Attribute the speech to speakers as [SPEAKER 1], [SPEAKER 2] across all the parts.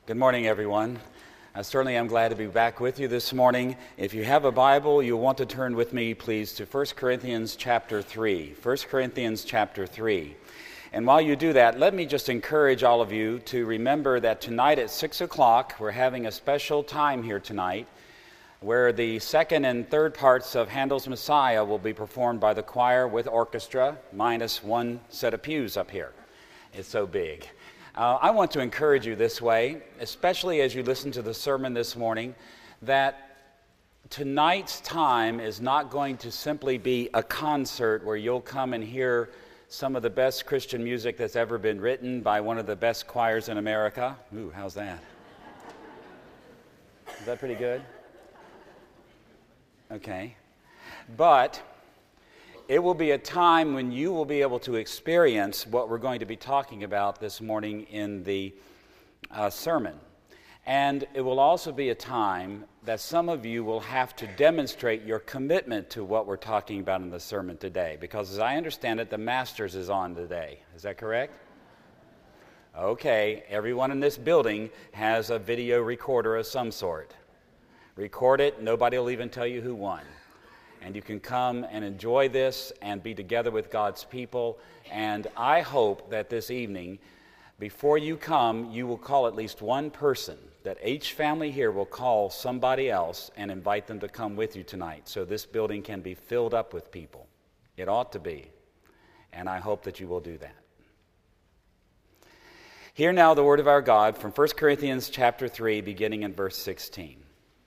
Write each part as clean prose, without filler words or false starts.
[SPEAKER 1] Good morning, everyone. I certainly am glad to be back with you this morning. If you have a Bible, you'll want to turn with me, please, to 1 Corinthians chapter 3. 1 Corinthians chapter 3. And while you do that, let me just encourage all of you to remember that tonight at 6 o'clock, we're having a special time here tonight where the second and third parts of Handel's Messiah will be performed by the choir with orchestra, minus one set of pews up here. It's so big. I want to encourage you this way, especially as you listen to the sermon this morning, that tonight's time is not going to simply be a concert where you'll come and hear some of the best Christian music that's ever been written by one of the best choirs in America. Ooh, how's that? Is that pretty good? Okay. But it will be a time when you will be able to experience what we're going to be talking about this morning in the sermon. And it will also be a time that some of you will have to demonstrate your commitment to what we're talking about in the sermon today. Because as I understand it, the Masters is on today. Is that correct? Okay, everyone in this building has a video recorder of some sort. Record it, nobody will even tell you who won. And you can come and enjoy this and be together with God's people. And I hope that this evening, before you come, you will call at least one person, that each family here will call somebody else and invite them to come with you tonight so this building can be filled up with people. It ought to be. And I hope that you will do that. Hear now the word of our God from 1 Corinthians chapter 3, beginning in verse 16.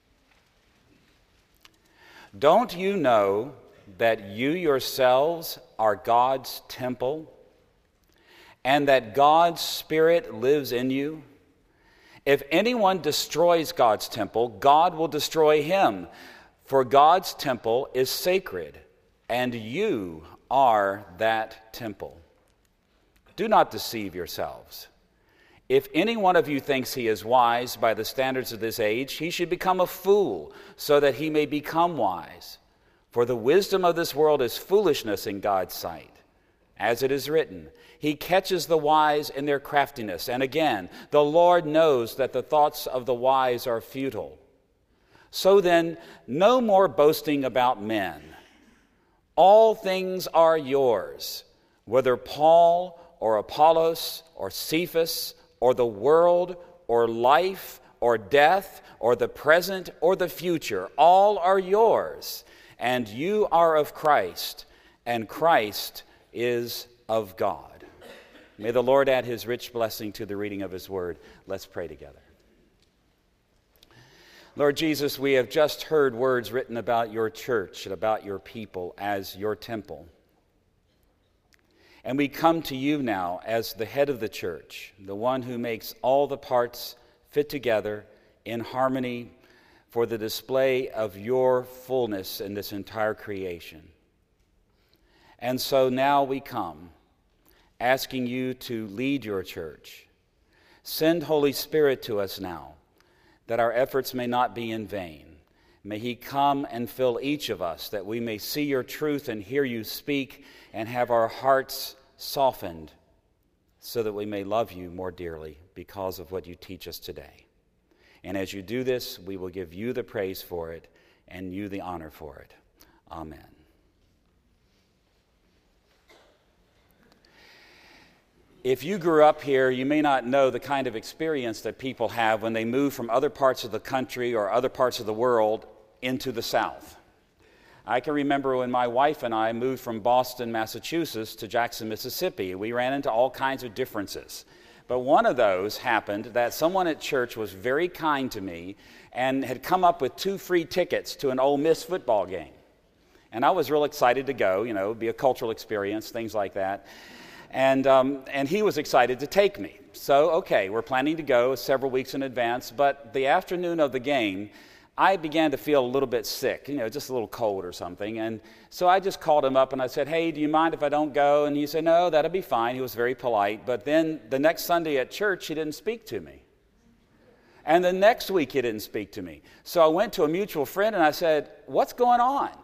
[SPEAKER 1] Don't you know that you yourselves are God's temple, and that God's Spirit lives in you? If anyone destroys God's temple, God will destroy him, for God's temple is sacred, and you are that temple. Do not deceive yourselves. If any one of you thinks he is wise by the standards of this age, he should become a fool, so that he may become wise. For the wisdom of this world is foolishness in God's sight. As it is written, He catches the wise in their craftiness. And again, the Lord knows that the thoughts of the wise are futile. So then, no more boasting about men. All things are yours, whether Paul or Apollos or Cephas or the world, or life, or death, or the present, or the future. All are yours, and you are of Christ, and Christ is of God. May the Lord add His rich blessing to the reading of His word. Let's pray together. Lord Jesus, we have just heard words written about your church and about your people as your temple. And we come to you now as the head of the church, the one who makes all the parts fit together in harmony for the display of your fullness in this entire creation. And so now we come, asking you to lead your church. Send Holy Spirit to us now, that our efforts may not be in vain. May He come and fill each of us, that we may see your truth and hear you speak and have our hearts softened so that we may love you more dearly because of what you teach us today. And as you do this, we will give you the praise for it and you the honor for it. Amen. If you grew up here, you may not know the kind of experience that people have when they move from other parts of the country or other parts of the world into the South. I can remember when my wife and I moved from Boston, Massachusetts to Jackson, Mississippi. We ran into all kinds of differences. But one of those happened that someone at church was very kind to me and had come up with 2 free tickets to an Ole Miss football game. And I was real excited to go, it would be a cultural experience, things like that. And he was excited to take me. So, okay, we're planning to go several weeks in advance, but the afternoon of the game, I began to feel a little bit sick, just a little cold or something. And so I just called him up and I said, hey, do you mind if I don't go? And he said, no, that'll be fine. He was very polite. But then the next Sunday at church, he didn't speak to me. And the next week, he didn't speak to me. So I went to a mutual friend and I said, what's going on?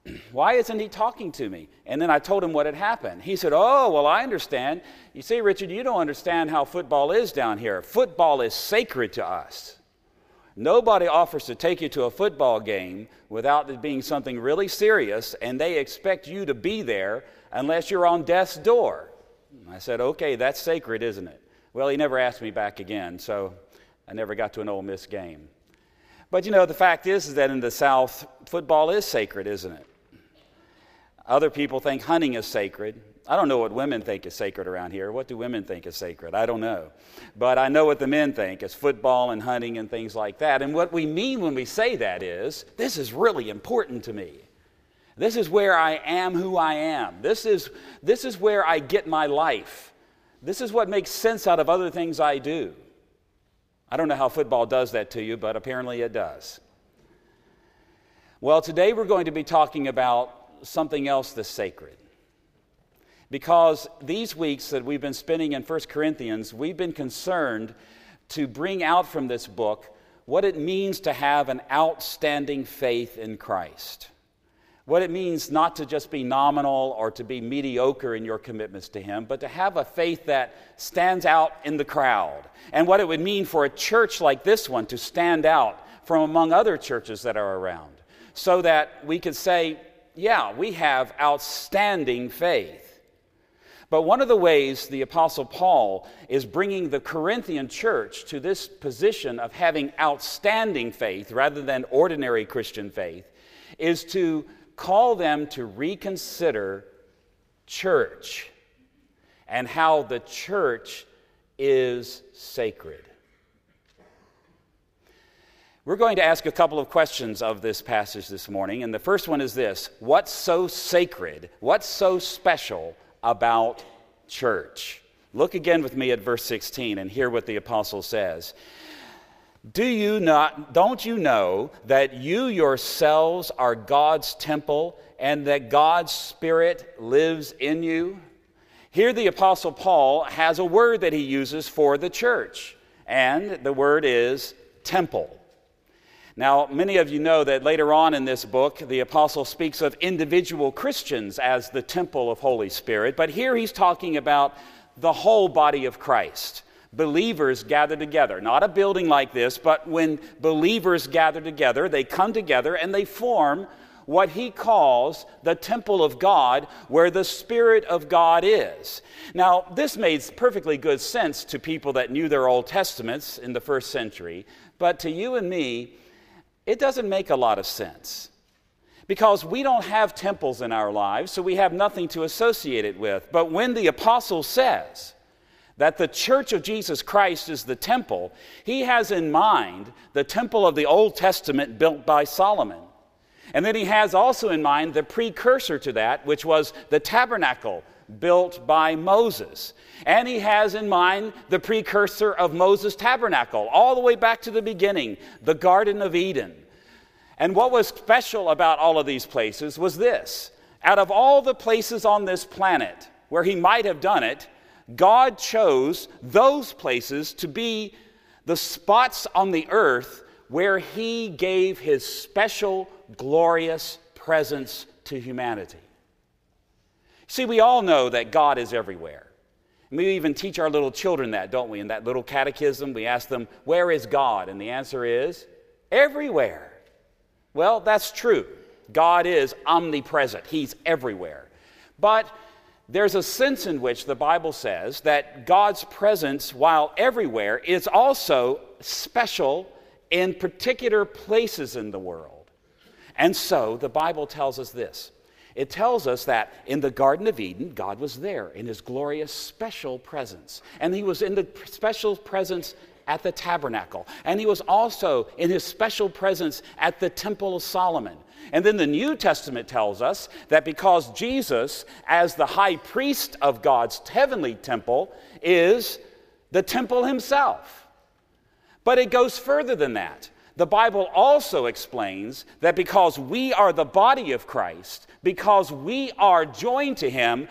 [SPEAKER 1] why isn't he talking to me? And then I told him what had happened. He said, oh, well, I understand. You see, Richard, you don't understand how football is down here. Football is sacred to us. Nobody offers to take you to a football game without it being something really serious, and they expect you to be there unless you're on death's door. I said, okay, that's sacred, isn't it? Well, he never asked me back again, so I never got to an Ole Miss game. But the fact is that in the South, football is sacred, isn't it? Other people think hunting is sacred. I don't know what women think is sacred around here. What do women think is sacred? I don't know. But I know what the men think is football and hunting and things like that. And what we mean when we say that is, this is really important to me. This is where I am who I am. This is where I get my life. This is what makes sense out of other things I do. I don't know how football does that to you, but apparently it does. Well, today we're going to be talking about something else that's sacred. Because these weeks that we've been spending in 1 Corinthians, we've been concerned to bring out from this book what it means to have an outstanding faith in Christ. What it means not to just be nominal or to be mediocre in your commitments to Him, but to have a faith that stands out in the crowd. And what it would mean for a church like this one to stand out from among other churches that are around, so that we could say, yeah, we have outstanding faith. But one of the ways the Apostle Paul is bringing the Corinthian church to this position of having outstanding faith rather than ordinary Christian faith is to call them to reconsider church and how the church is sacred. We're going to ask a couple of questions of this passage this morning, and the first one is this: what's so sacred, what's so special about church? Look again with me at verse 16 and hear what the apostle says. Don't you know that you yourselves are God's temple and that God's Spirit lives in you? Here the apostle Paul has a word that he uses for the church, and the word is temple. Now, many of you know that later on in this book, the apostle speaks of individual Christians as the temple of Holy Spirit, but here he's talking about the whole body of Christ. Believers gather together, not a building like this, but when believers gather together, they come together and they form what he calls the temple of God, where the Spirit of God is. Now, this made perfectly good sense to people that knew their Old Testaments in the first century, but to you and me, it doesn't make a lot of sense. Because we don't have temples in our lives, so we have nothing to associate it with. But when the apostle says that the church of Jesus Christ is the temple, he has in mind the temple of the Old Testament built by Solomon. And then he has also in mind the precursor to that, which was the tabernacle built by Moses. And he has in mind the precursor of Moses' tabernacle, all the way back to the beginning, the Garden of Eden. And what was special about all of these places was this: out of all the places on this planet where he might have done it, God chose those places to be the spots on the earth where he gave his special, glorious presence to humanity. See, we all know that God is everywhere. And we even teach our little children that, don't we? In that little catechism, we ask them, where is God? And the answer is, everywhere. Well, that's true. God is omnipresent. He's everywhere. But there's a sense in which the Bible says that God's presence, while everywhere, is also special in particular places in the world. And so the Bible tells us this. It tells us that in the Garden of Eden, God was there in his glorious special presence. And he was in the special presence at the tabernacle. And he was also in his special presence at the Temple of Solomon. And then the New Testament tells us that because Jesus, as the high priest of God's heavenly temple, is the temple himself. But it goes further than that. The Bible also explains that because we are the body of Christ, because we are joined to him,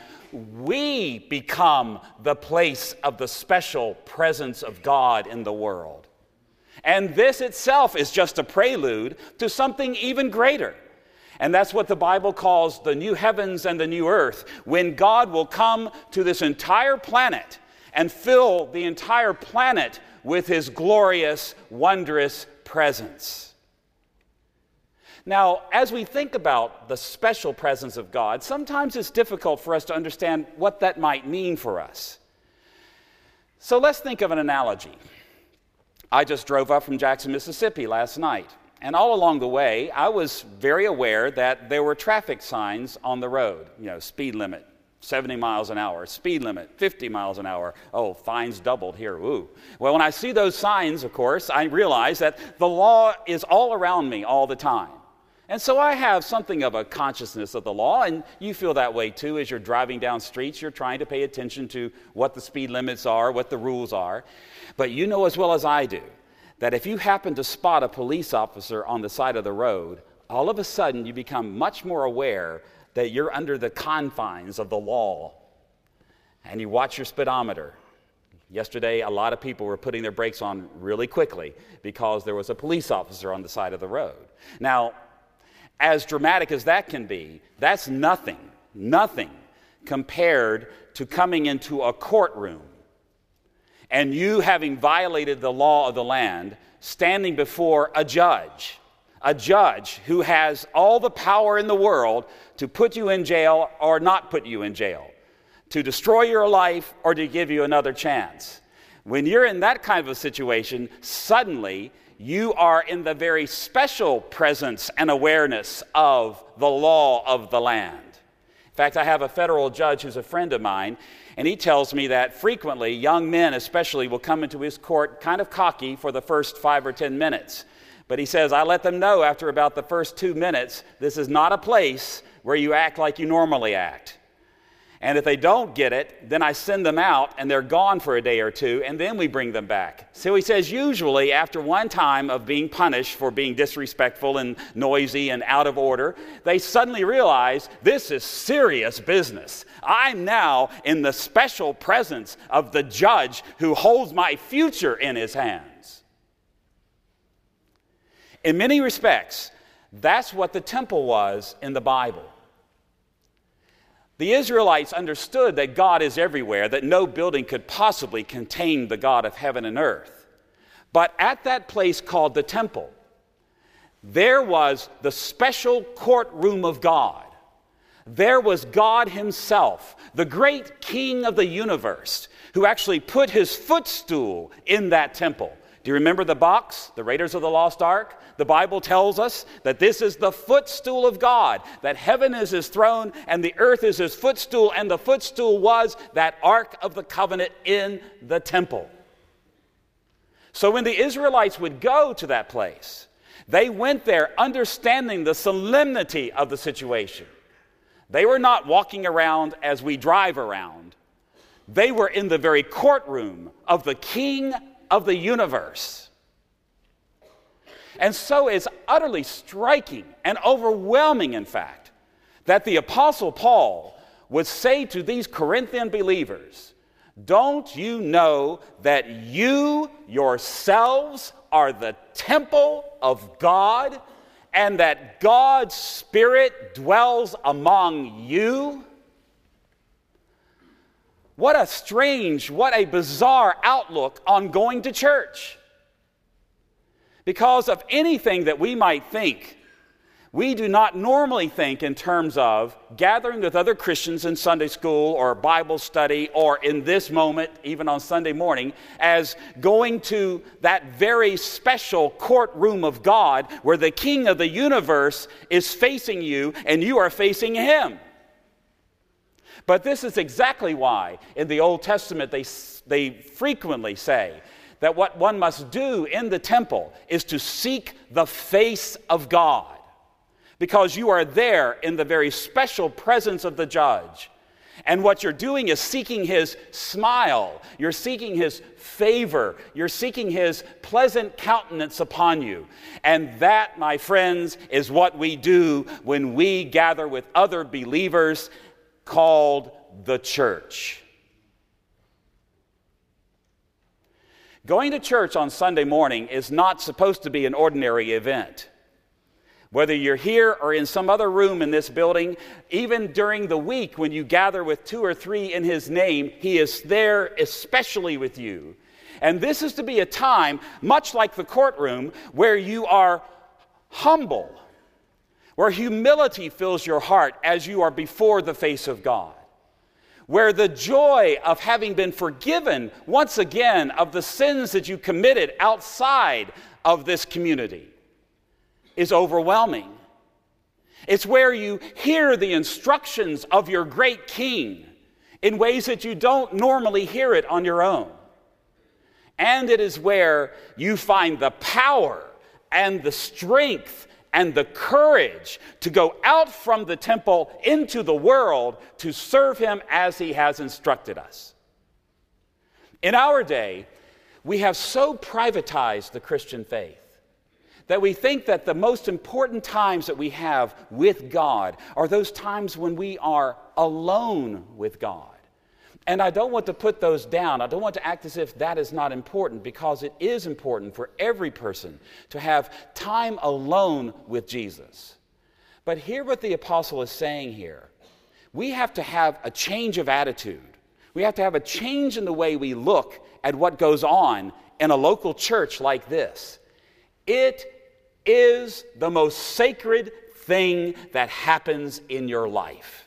[SPEAKER 1] we become the place of the special presence of God in the world. And this itself is just a prelude to something even greater. And that's what the Bible calls the new heavens and the new earth, when God will come to this entire planet and fill the entire planet with his glorious, wondrous presence. Now, as we think about the special presence of God, sometimes it's difficult for us to understand what that might mean for us. So let's think of an analogy. I just drove up from Jackson, Mississippi last night. And all along the way, I was very aware that there were traffic signs on the road. Speed limit, 70 miles an hour. Speed limit, 50 miles an hour. Oh, fines doubled here, woo. Well, when I see those signs, of course, I realize that the law is all around me all the time. And so I have something of a consciousness of the law, and you feel that way too. As you're driving down streets, you're trying to pay attention to what the speed limits are, what the rules are. But you know as well as I do that if you happen to spot a police officer on the side of the road, all of a sudden you become much more aware that you're under the confines of the law. And you watch your speedometer. Yesterday, a lot of people were putting their brakes on really quickly because there was a police officer on the side of the road. Now, as dramatic as that can be, that's nothing compared to coming into a courtroom and you having violated the law of the land, standing before a judge who has all the power in the world to put you in jail or not put you in jail, to destroy your life or to give you another chance. When you're in that kind of a situation, suddenly you are in the very special presence and awareness of the law of the land. In fact, I have a federal judge who's a friend of mine, and he tells me that frequently young men especially will come into his court kind of cocky for the first 5 or 10 minutes. But he says, I let them know after about the first 2 minutes, this is not a place where you act like you normally act. And if they don't get it, then I send them out and they're gone for a day or two, and then we bring them back. So he says usually after one time of being punished for being disrespectful and noisy and out of order, they suddenly realize this is serious business. I'm now in the special presence of the judge who holds my future in his hands. In many respects, that's what the temple was in the Bible. The Israelites understood that God is everywhere, that no building could possibly contain the God of heaven and earth. But at that place called the temple, there was the special courtroom of God. There was God himself, the great King of the universe, who actually put his footstool in that temple. Do you remember the box, the Raiders of the Lost Ark? The Bible tells us that this is the footstool of God, that heaven is his throne and the earth is his footstool, and the footstool was that Ark of the Covenant in the temple. So when the Israelites would go to that place, they went there understanding the solemnity of the situation. They were not walking around as we drive around. They were in the very courtroom of the King of the universe. And so it's utterly striking and overwhelming, in fact, that the Apostle Paul would say to these Corinthian believers, don't you know that you yourselves are the temple of God and that God's Spirit dwells among you? What a strange, what a bizarre outlook on going to church. Because of anything that we might think, we do not normally think in terms of gathering with other Christians in Sunday school or Bible study or in this moment, even on Sunday morning, as going to that very special courtroom of God where the King of the universe is facing you and you are facing him. But this is exactly why in the Old Testament they frequently say that what one must do in the temple is to seek the face of God, because you are there in the very special presence of the judge. And what you're doing is seeking his smile, you're seeking his favor, you're seeking his pleasant countenance upon you. And that, my friends, is what we do when we gather with other believers called the church. Going to church on Sunday morning is not supposed to be an ordinary event. Whether you're here or in some other room in this building, even during the week when you gather with 2 or 3 in his name, he is there especially with you. And this is to be a time, much like the courtroom, where you are humble, where humility fills your heart as you are before the face of God, where the joy of having been forgiven once again of the sins that you committed outside of this community is overwhelming. It's where you hear the instructions of your great King in ways that you don't normally hear it on your own. And it is where you find the power and the strength and the courage to go out from the temple into the world to serve him as he has instructed us. In our day, we have so privatized the Christian faith that we think that the most important times that we have with God are those times when we are alone with God. And I don't want to put those down. I don't want to act as if that is not important, because it is important for every person to have time alone with Jesus. But hear what the apostle is saying here. We have to have a change of attitude. We have to have a change in the way we look at what goes on in a local church like this. It is the most sacred thing that happens in your life.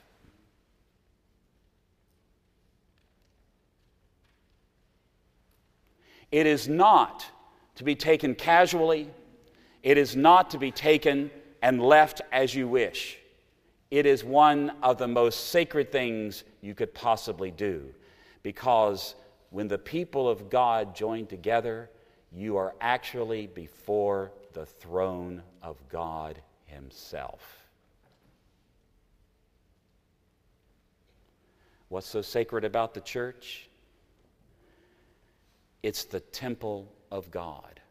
[SPEAKER 1] It is not to be taken casually. It is not to be taken and left as you wish. It is one of the most sacred things you could possibly do, because when the people of God join together, you are actually before the throne of God himself. What's so sacred about the church? It's the temple of God.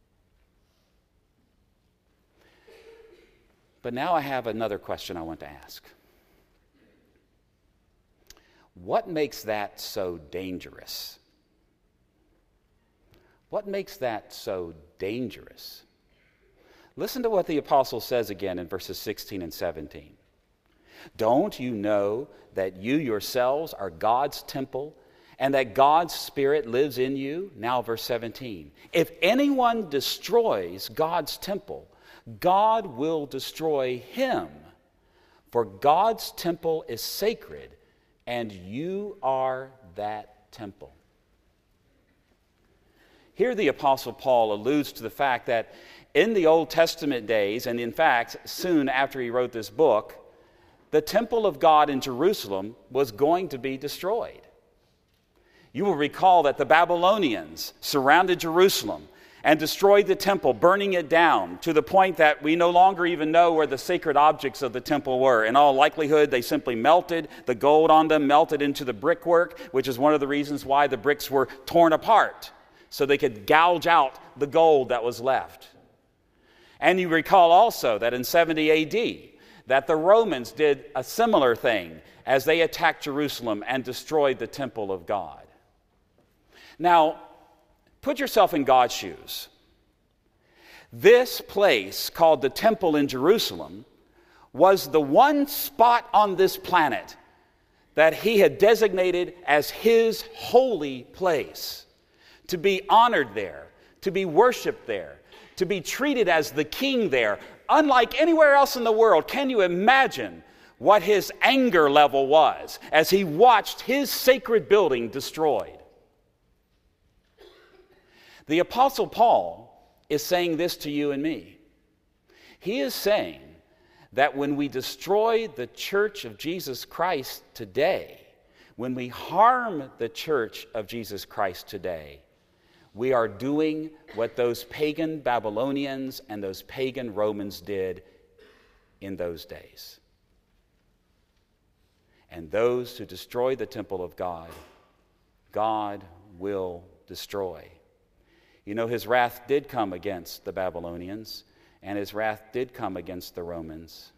[SPEAKER 1] But now I have another question I want to ask. What makes that so dangerous? What makes that so dangerous? Listen to what the apostle says again in verses 16 and 17. Don't you know that you yourselves are God's temple and that God's Spirit lives in you? Now verse 17. If anyone destroys God's temple, God will destroy him. For God's temple is sacred, and you are that temple. Here the Apostle Paul alludes to the fact that in the Old Testament days, and in fact soon after he wrote this book, the temple of God in Jerusalem was going to be destroyed. You will recall that the Babylonians surrounded Jerusalem and destroyed the temple, burning it down to the point that we no longer even know where the sacred objects of the temple were. In all likelihood, they simply melted the gold on them, melted into the brickwork, which is one of the reasons why the bricks were torn apart, so they could gouge out the gold that was left. And you recall also that in 70 AD, that the Romans did a similar thing as they attacked Jerusalem and destroyed the temple of God. Now, put yourself in God's shoes. This place called the temple in Jerusalem was the one spot on this planet that he had designated as his holy place, to be honored there, to be worshiped there, to be treated as the king there, unlike anywhere else in the world. Can you imagine what his anger level was as he watched his sacred building destroyed? The Apostle Paul is saying this to you and me. He is saying that when we destroy the church of Jesus Christ today, when we harm the church of Jesus Christ today, we are doing what those pagan Babylonians and those pagan Romans did in those days. And those who destroy the temple of God, God will destroy. You know, his wrath did come against the Babylonians, and his wrath did come against the Romans.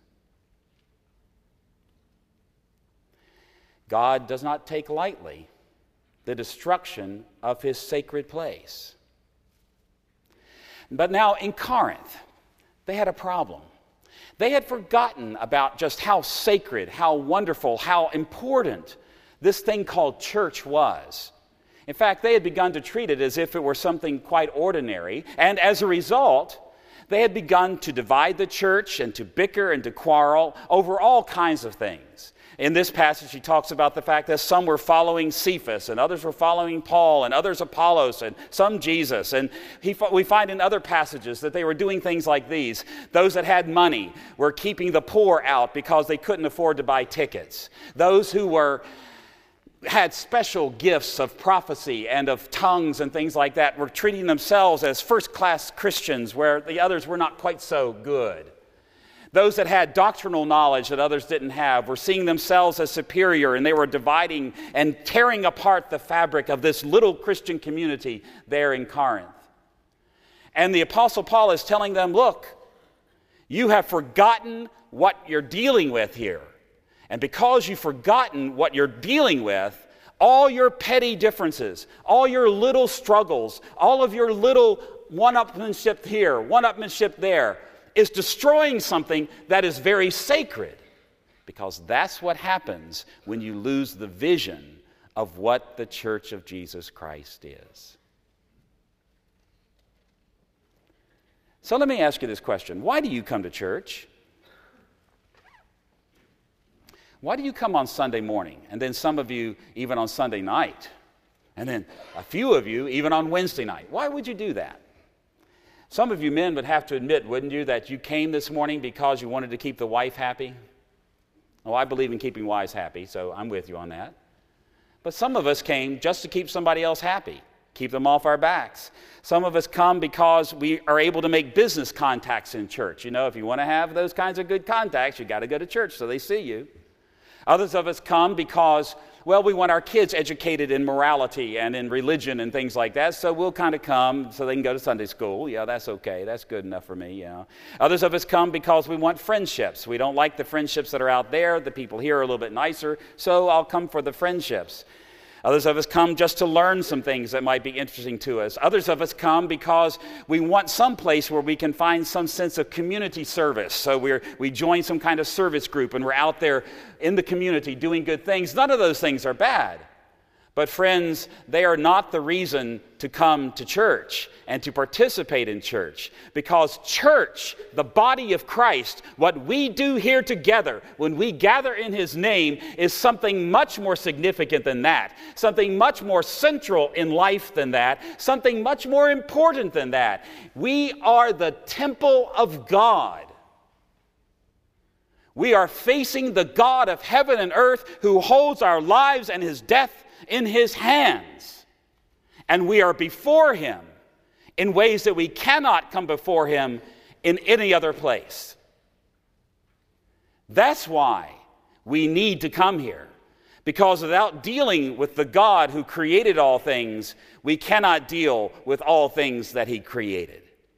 [SPEAKER 1] God does not take lightly the destruction of his sacred place. But now in Corinth, they had a problem. They had forgotten about just how sacred, how wonderful, how important this thing called church was. In fact, they had begun to treat it as if it were something quite ordinary, and as a result, they had begun to divide the church and to bicker and to quarrel over all kinds of things. In this passage, he talks about the fact that some were following Cephas, and others were following Paul, and others Apollos, and some Jesus. And we find in other passages that they were doing things like these. Those that had money were keeping the poor out because they couldn't afford to buy tickets. Those who had special gifts of prophecy and of tongues and things like that were treating themselves as first-class Christians, where the others were not quite so good. Those that had doctrinal knowledge that others didn't have were seeing themselves as superior, and they were dividing and tearing apart the fabric of this little Christian community there in Corinth. And the Apostle Paul is telling them, look, you have forgotten what you're dealing with here. And because you've forgotten what you're dealing with, all your petty differences, all your little struggles, all of your little one-upmanship here, one-upmanship there, is destroying something that is very sacred, because that's what happens when you lose the vision of what the Church of Jesus Christ is. So let me ask you this question. Why do you come to church? Why do you come on Sunday morning, and then some of you even on Sunday night, and then a few of you even on Wednesday night? Why would you do that? Some of you men would have to admit, wouldn't you, that you came this morning because you wanted to keep the wife happy? Oh, I believe in keeping wives happy, so I'm with you on that. But some of us came just to keep somebody else happy, keep them off our backs. Some of us come because we are able to make business contacts in church. You know, if you want to have those kinds of good contacts, you got to go to church so they see you. Others of us come because, well, we want our kids educated in morality and in religion and things like that, so we'll kind of come so they can go to Sunday school. Yeah, that's okay. That's good enough for me, yeah. Others of us come because we want friendships. We don't like the friendships that are out there. The people here are a little bit nicer, so I'll come for the friendships. Others of us come just to learn some things that might be interesting to us. Others of us come because we want some place where we can find some sense of community service. So we join some kind of service group and we're out there in the community doing good things. None of those things are bad. But friends, they are not the reason to come to church and to participate in church. Because church, the body of Christ, what we do here together when we gather in His name is something much more significant than that. Something much more central in life than that. Something much more important than that. We are the temple of God. We are facing the God of heaven and earth who holds our lives and His death in His hands, and we are before Him in ways that we cannot come before Him in any other place. That's why we need to come here, because without dealing with the God who created all things, we cannot deal with all things that He created.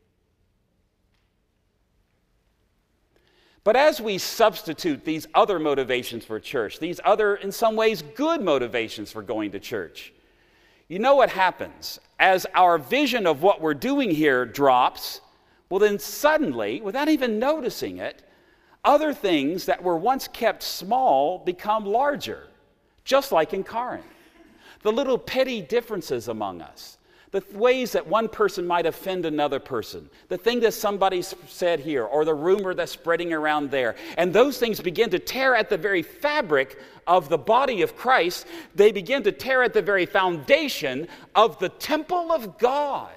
[SPEAKER 1] But as we substitute these other motivations for church, these other, in some ways, good motivations for going to church, you know what happens? As our vision of what we're doing here drops, well then suddenly, without even noticing it, other things that were once kept small become larger, just like in Corinth. The little petty differences among us, the ways that one person might offend another person, the thing that somebody said here, or the rumor that's spreading around there. And those things begin to tear at the very fabric of the body of Christ. They begin to tear at the very foundation of the temple of God.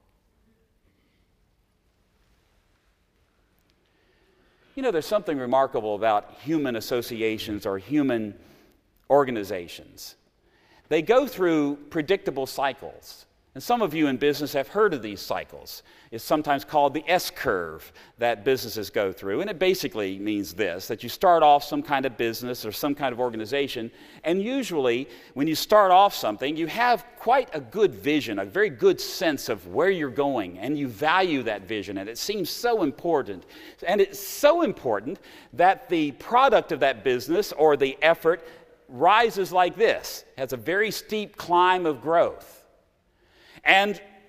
[SPEAKER 1] You know, there's something remarkable about human associations or human organizations. They go through predictable cycles. And some of you in business have heard of these cycles. It's sometimes called the S-curve that businesses go through. And it basically means this, that you start off some kind of business or some kind of organization, and usually when you start off something, you have quite a good vision, a very good sense of where you're going, and you value that vision, and it seems so important. And it's so important that the product of that business or the effort rises like this, has a very steep climb of growth. And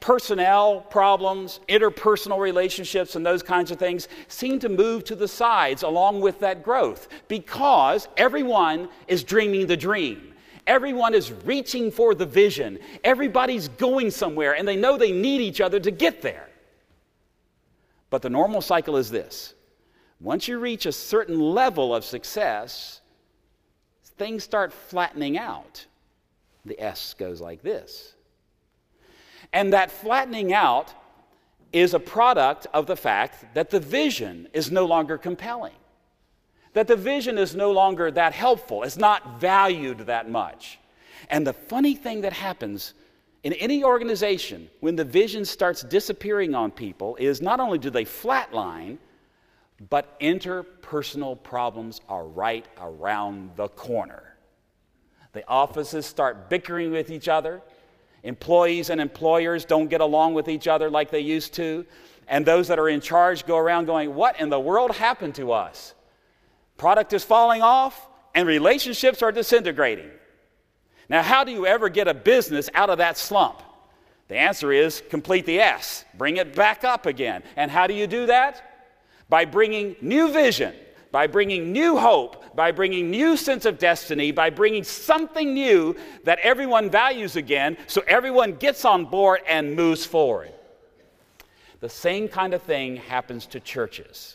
[SPEAKER 1] personnel problems, interpersonal relationships, and those kinds of things seem to move to the sides along with that growth because everyone is dreaming the dream. Everyone is reaching for the vision. Everybody's going somewhere, and they know they need each other to get there. But the normal cycle is this. Once you reach a certain level of success, things start flattening out. The S goes like this. And that flattening out is a product of the fact that the vision is no longer compelling. That the vision is no longer that helpful. It's not valued that much. And the funny thing that happens in any organization when the vision starts disappearing on people is not only do they flatline, but interpersonal problems are right around the corner. The offices start bickering with each other. Employees and employers don't get along with each other like they used to. And those that are in charge go around going, what in the world happened to us? Product is falling off and relationships are disintegrating. Now, how do you ever get a business out of that slump? The answer is complete the S. Bring it back up again. And how do you do that? By bringing new vision, by bringing new hope, by bringing new sense of destiny, by bringing something new that everyone values again so everyone gets on board and moves forward. The same kind of thing happens to churches.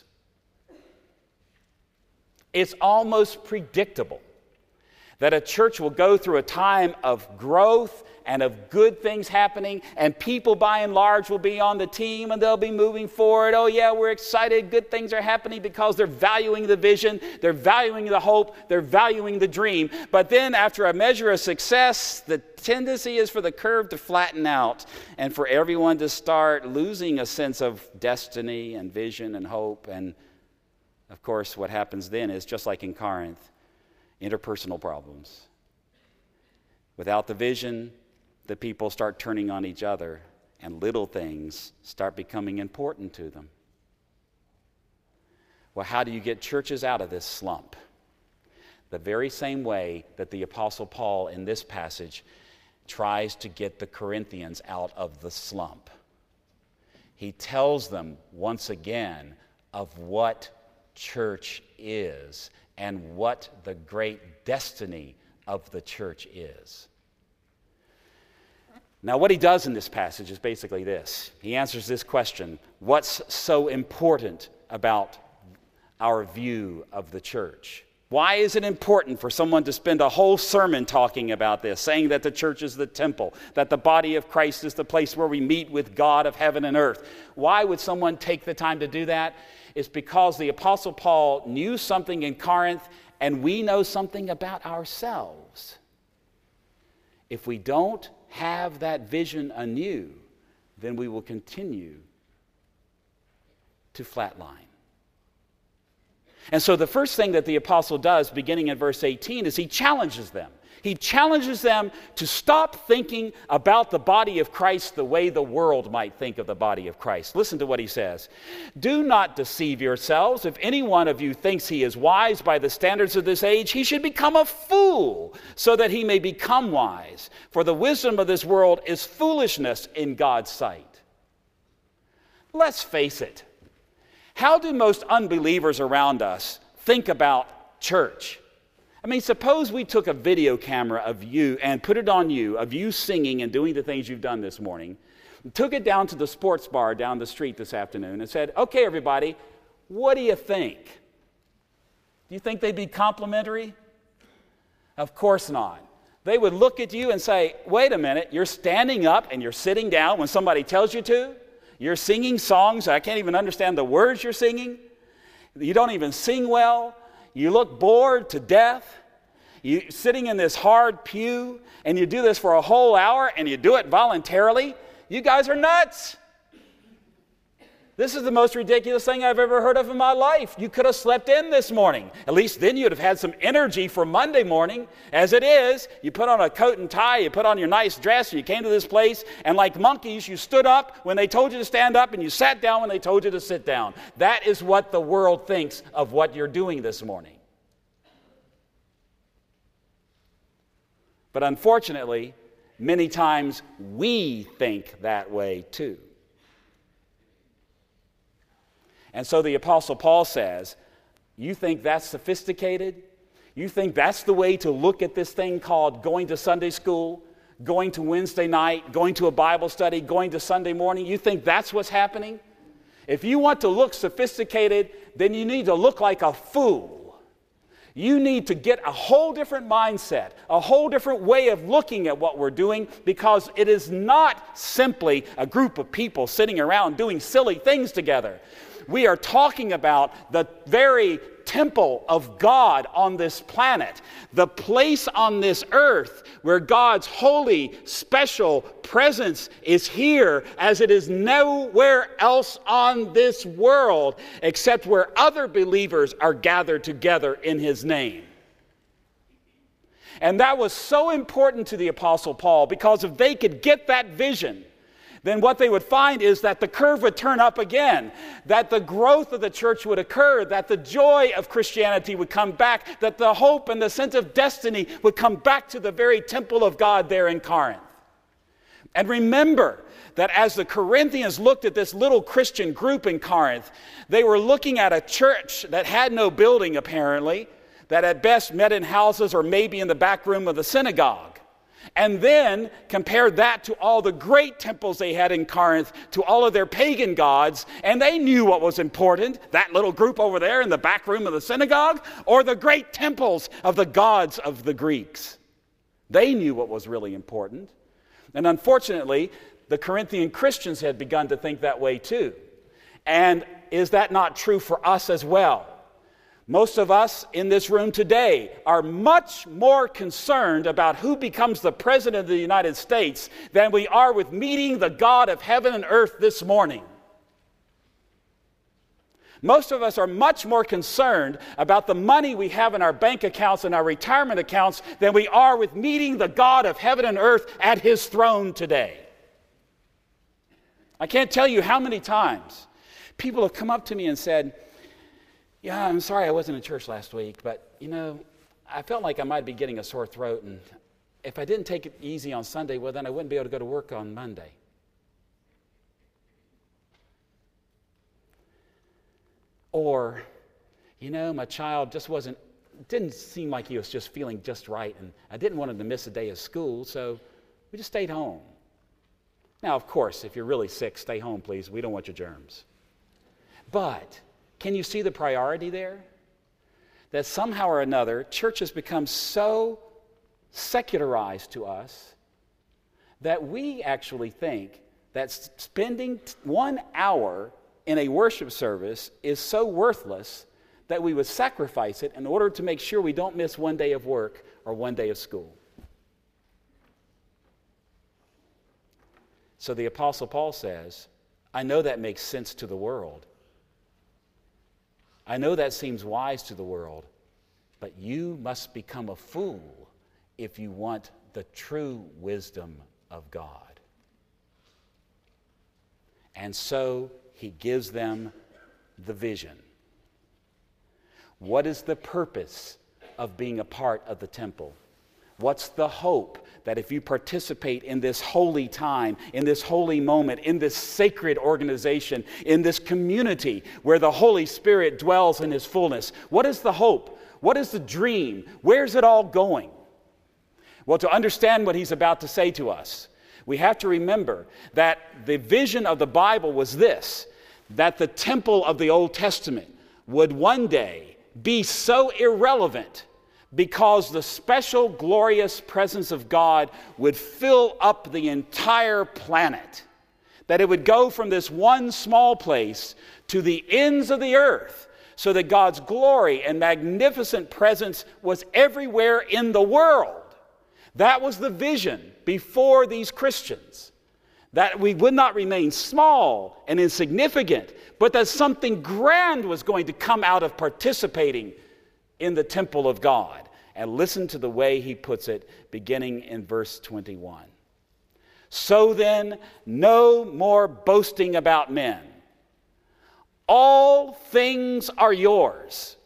[SPEAKER 1] It's almost predictable that a church will go through a time of growth and of good things happening, and people by and large will be on the team and they'll be moving forward. Oh yeah, we're excited, good things are happening because they're valuing the vision, they're valuing the hope, they're valuing the dream. But then after a measure of success, the tendency is for the curve to flatten out and for everyone to start losing a sense of destiny and vision and hope. And of course, what happens then is just like in Corinth, interpersonal problems. Without the vision, the people start turning on each other, and little things start becoming important to them. Well, how do you get churches out of this slump? The very same way that the Apostle Paul in this passage tries to get the Corinthians out of the slump. He tells them once again of what church is and what the great destiny of the church is. Now, what he does in this passage is basically this. He answers this question: what's so important about our view of the church? Why is it important for someone to spend a whole sermon talking about this, saying that the church is the temple, that the body of Christ is the place where we meet with God of heaven and earth? Why would someone take the time to do that? It's because the Apostle Paul knew something in Corinth, and we know something about ourselves. If we don't have that vision anew, then we will continue to flatline. And so the first thing that the apostle does, beginning in verse 18, is he challenges them. He challenges them to stop thinking about the body of Christ the way the world might think of the body of Christ. Listen to what he says. Do not deceive yourselves. If any one of you thinks he is wise by the standards of this age, he should become a fool so that he may become wise. For the wisdom of this world is foolishness in God's sight. Let's face it. How do most unbelievers around us think about church? I mean, suppose we took a video camera of you and put it on you, of you singing and doing the things you've done this morning, took it down to the sports bar down the street this afternoon and said, okay, everybody, what do you think? Do you think they'd be complimentary? Of course not. They would look at you and say, wait a minute, you're standing up and you're sitting down when somebody tells you to? You're singing songs, I can't even understand the words you're singing. You don't even sing well. You look bored to death. You're sitting in this hard pew, and you do this for a whole hour, and you do it voluntarily. You guys are nuts. This is the most ridiculous thing I've ever heard of in my life. You could have slept in this morning. At least then you'd have had some energy for Monday morning. As it is, you put on a coat and tie, you put on your nice dress, and you came to this place, and like monkeys, you stood up when they told you to stand up, and you sat down when they told you to sit down. That is what the world thinks of what you're doing this morning. But unfortunately, many times we think that way too. And so the Apostle Paul says, you think that's sophisticated? You think that's the way to look at this thing called going to Sunday school, going to Wednesday night, going to a Bible study, going to Sunday morning? You think that's what's happening? If you want to look sophisticated, then you need to look like a fool. You need to get a whole different mindset, a whole different way of looking at what we're doing, because it is not simply a group of people sitting around doing silly things together. We are talking about the very temple of God on this planet, the place on this earth where God's holy, special presence is here as it is nowhere else on this world except where other believers are gathered together in His name. And that was so important to the Apostle Paul, because if they could get that vision, then what they would find is that the curve would turn up again, that the growth of the church would occur, that the joy of Christianity would come back, that the hope and the sense of destiny would come back to the very temple of God there in Corinth. And remember that as the Corinthians looked at this little Christian group in Corinth, they were looking at a church that had no building apparently, that at best met in houses or maybe in the back room of the synagogue. And then compared that to all the great temples they had in Corinth, to all of their pagan gods, and they knew what was important, that little group over there in the back room of the synagogue, or the great temples of the gods of the Greeks. They knew what was really important. And unfortunately, the Corinthian Christians had begun to think that way too. And is that not true for us as well? Most of us in this room today are much more concerned about who becomes the President of the United States than we are with meeting the God of heaven and earth this morning. Most of us are much more concerned about the money we have in our bank accounts and our retirement accounts than we are with meeting the God of heaven and earth at His throne today. I can't tell you how many times people have come up to me and said, "Yeah, I'm sorry I wasn't in church last week, but, I felt like I might be getting a sore throat, and if I didn't take it easy on Sunday, well, then I wouldn't be able to go to work on Monday." Or, my child just didn't seem like he was just feeling just right, and I didn't want him to miss a day of school, so we just stayed home. Now, of course, if you're really sick, stay home, please. We don't want your germs. But can you see the priority there? That somehow or another, church has become so secularized to us that we actually think that spending 1 hour in a worship service is so worthless that we would sacrifice it in order to make sure we don't miss one day of work or one day of school. So the Apostle Paul says, I know that makes sense to the world. I know that seems wise to the world, but you must become a fool if you want the true wisdom of God. And so he gives them the vision. What is the purpose of being a part of the temple? What's the hope that if you participate in this holy time, in this holy moment, in this sacred organization, in this community where the Holy Spirit dwells in His fullness? What is the hope? What is the dream? Where's it all going? Well, to understand what he's about to say to us, we have to remember that the vision of the Bible was this, that the temple of the Old Testament would one day be so irrelevant because the special, glorious presence of God would fill up the entire planet. That it would go from this one small place to the ends of the earth, so that God's glory and magnificent presence was everywhere in the world. That was the vision before these Christians. That we would not remain small and insignificant, but that something grand was going to come out of participating in the temple of God. And listen to the way he puts it, beginning in verse 21. So then, no more boasting about men. All things are yours.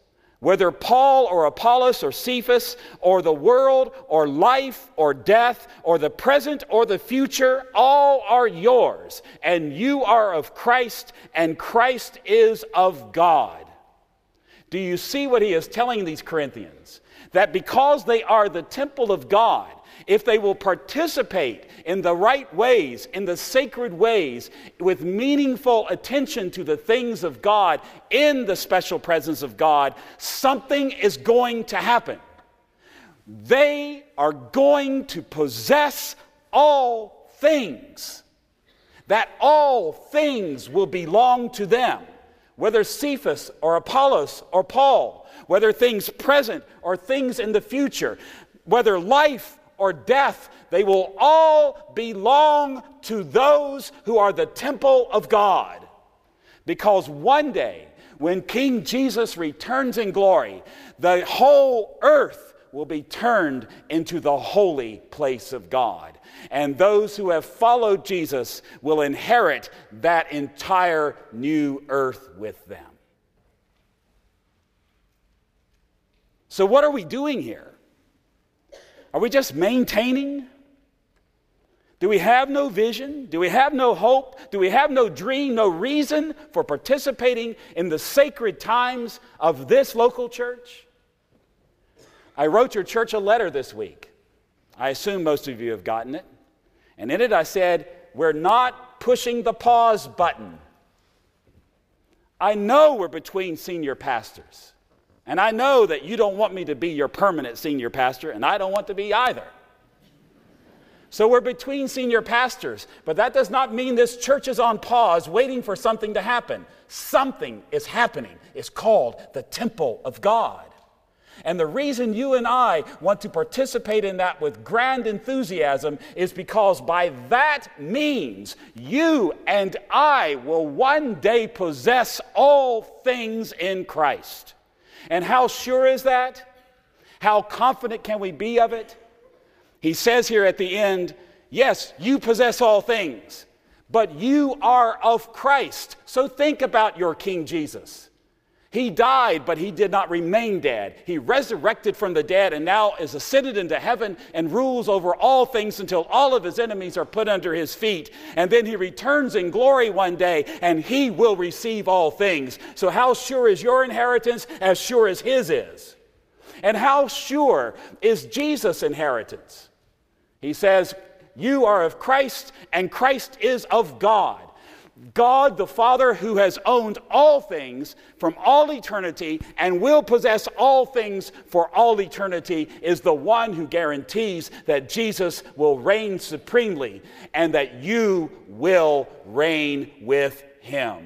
[SPEAKER 1] Whether Paul or Apollos or Cephas or the world or life or death or the present or the future, all are yours, and you are of Christ, and Christ is of God. Do you see what he is telling these Corinthians? That because they are the temple of God, if they will participate in the right ways, in the sacred ways, with meaningful attention to the things of God, in the special presence of God, something is going to happen. They are going to possess all things. That all things will belong to them. Whether Cephas or Apollos or Paul, whether things present or things in the future, whether life or death, they will all belong to those who are the temple of God. Because one day, when King Jesus returns in glory, the whole earth will be turned into the holy place of God. And those who have followed Jesus will inherit that entire new earth with them. So what are we doing here? Are we just maintaining? Do we have no vision? Do we have no hope? Do we have no dream, no reason for participating in the sacred times of this local church? I wrote your church a letter this week. I assume most of you have gotten it. And in it I said, we're not pushing the pause button. I know we're between senior pastors. And I know that you don't want me to be your permanent senior pastor, and I don't want to be either. So we're between senior pastors, but that does not mean this church is on pause waiting for something to happen. Something is happening. It's called the temple of God. And the reason you and I want to participate in that with grand enthusiasm is because by that means you and I will one day possess all things in Christ. And how sure is that? How confident can we be of it? He says here at the end, yes, you possess all things, but you are of Christ. So think about your King Jesus. He died, but he did not remain dead. He resurrected from the dead and now is ascended into heaven and rules over all things until all of his enemies are put under his feet. And then he returns in glory one day and he will receive all things. So how sure is your inheritance? As sure as his is. And how sure is Jesus' inheritance? He says, you are of Christ and Christ is of God. God the Father, who has owned all things from all eternity and will possess all things for all eternity, is the one who guarantees that Jesus will reign supremely and that you will reign with him.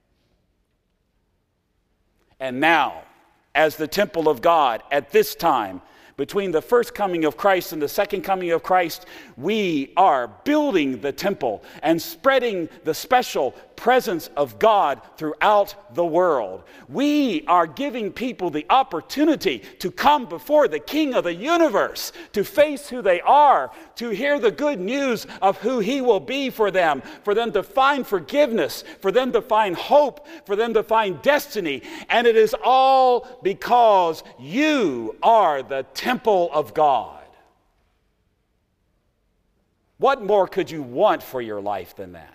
[SPEAKER 1] And now, as the temple of God at this time, between the first coming of Christ and the second coming of Christ, we are building the temple and spreading the special presence of God throughout the world. We are giving people the opportunity to come before the King of the universe, to face who they are, to hear the good news of who he will be for them to find forgiveness, for them to find hope, for them to find destiny. And it is all because you are the temple of God. What more could you want for your life than that?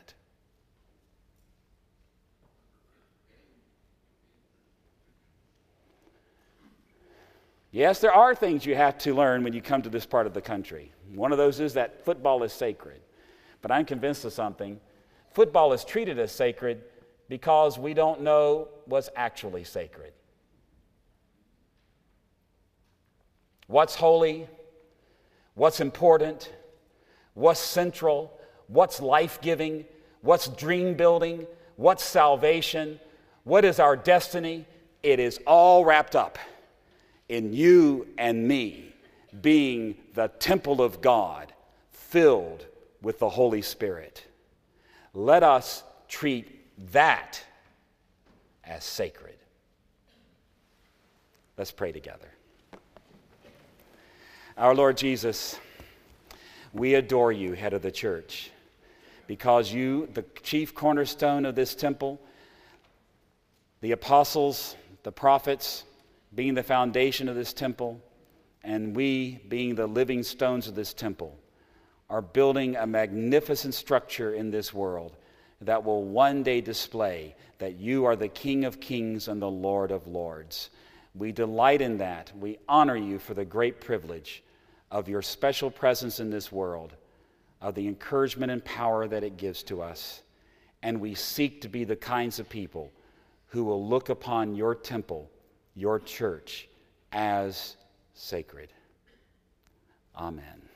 [SPEAKER 1] Yes, there are things you have to learn when you come to this part of the country. One of those is that football is sacred. But I'm convinced of something. Football is treated as sacred because we don't know what's actually sacred. What's holy? What's important? What's central? What's life-giving? What's dream-building? What's salvation? What is our destiny? It is all wrapped up in you and me being the temple of God, filled with the Holy Spirit. Let us treat that as sacred. Let's pray together. Our Lord Jesus, we adore you, head of the church, because you, the chief cornerstone of this temple, the apostles, the prophets, being the foundation of this temple, and we, being the living stones of this temple, are building a magnificent structure in this world that will one day display that you are the King of kings and the Lord of lords. We delight in that. We honor you for the great privilege of your special presence in this world, of the encouragement and power that it gives to us. And we seek to be the kinds of people who will look upon your temple, your church, as sacred. Amen.